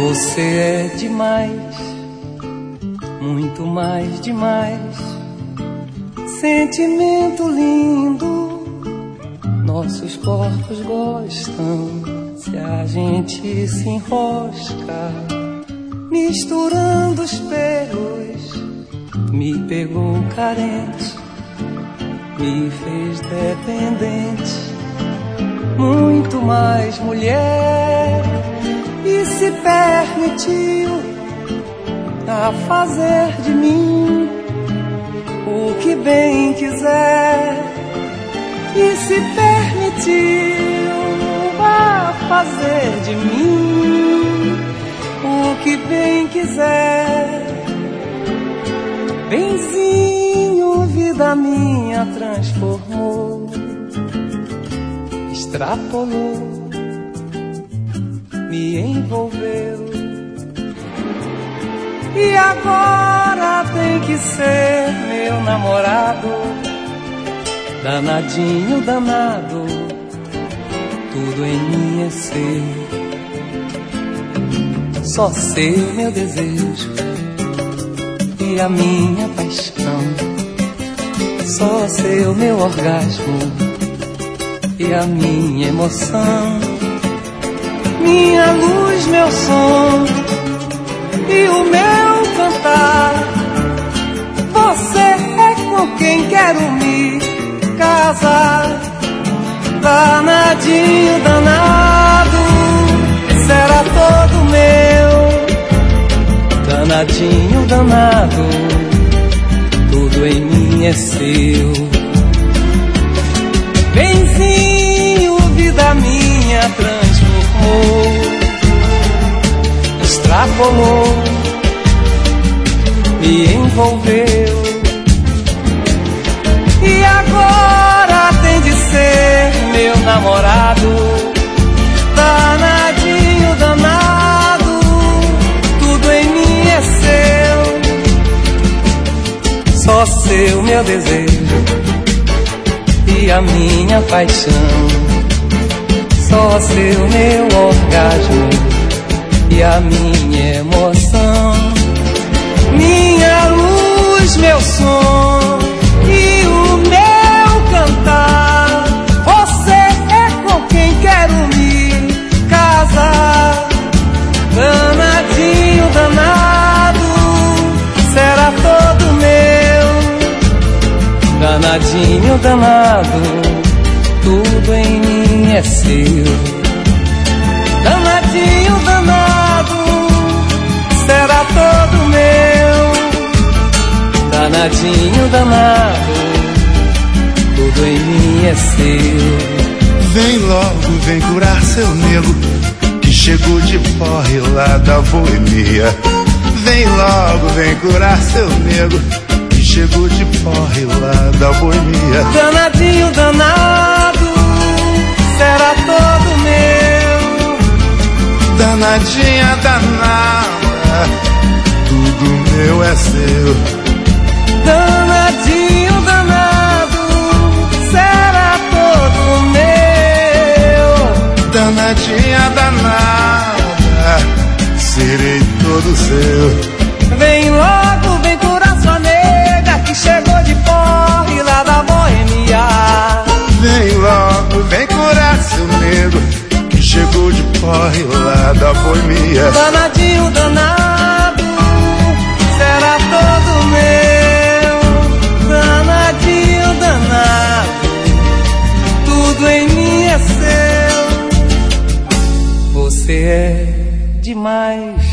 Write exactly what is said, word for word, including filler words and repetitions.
Você é demais, muito mais demais. Sentimento lindo, nossos corpos gostam. Se a gente se enrosca, misturando os pelos, me pegou carente, me fez dependente. Muito mais mulher, e se permitiu a fazer de mim o que bem quiser. E se permitiu a fazer de mim o que bem quiser. Benzinho, vida minha transformou, extrapolou, me envolveu. E agora tem que ser meu namorado, danadinho, danado, tudo em mim é seu. Só seu meu desejo e a minha paixão. Só seu meu orgasmo e a minha emoção. Minha luz, meu som e o meu cantar. Você é com quem quero me casar. Danadinho, danado, será todo meu. Danadinho, danado, tudo em mim é seu. Benzinho, vida minha transformou, extrapolou, me envolveu. E agora tem de ser meu namorado, danadinho, danado, tudo em mim é seu. Só seu meu desejo e a minha paixão. Só seu meu orgasmo e a minha emoção. Minha luz, meu som e o meu cantar. Você é com quem quero me casar. Danadinho, danado, será todo meu. Danadinho, danado, tudo em mim é seu. Danadinho, danado, será todo meu. Danadinho, danado, tudo em mim é seu. Vem logo, vem curar seu nego, que chegou de porre lá da boemia. Vem logo, vem curar seu nego, que chegou de porre lá da boemia. Danadinho, danado, será todo meu. Danadinha, danada, tudo meu é seu. Danadinho, danado, será todo meu. Danadinha, danada, serei todo seu. Vem logo, vem curar sua nega, que chegou de porre lá da boemia. Vem logo, vem curar seu nego, que chegou de porre lá da boemia. Danadinho, danado, será todo meu. Danadinho, danado, tudo em mim é seu. Você é demais,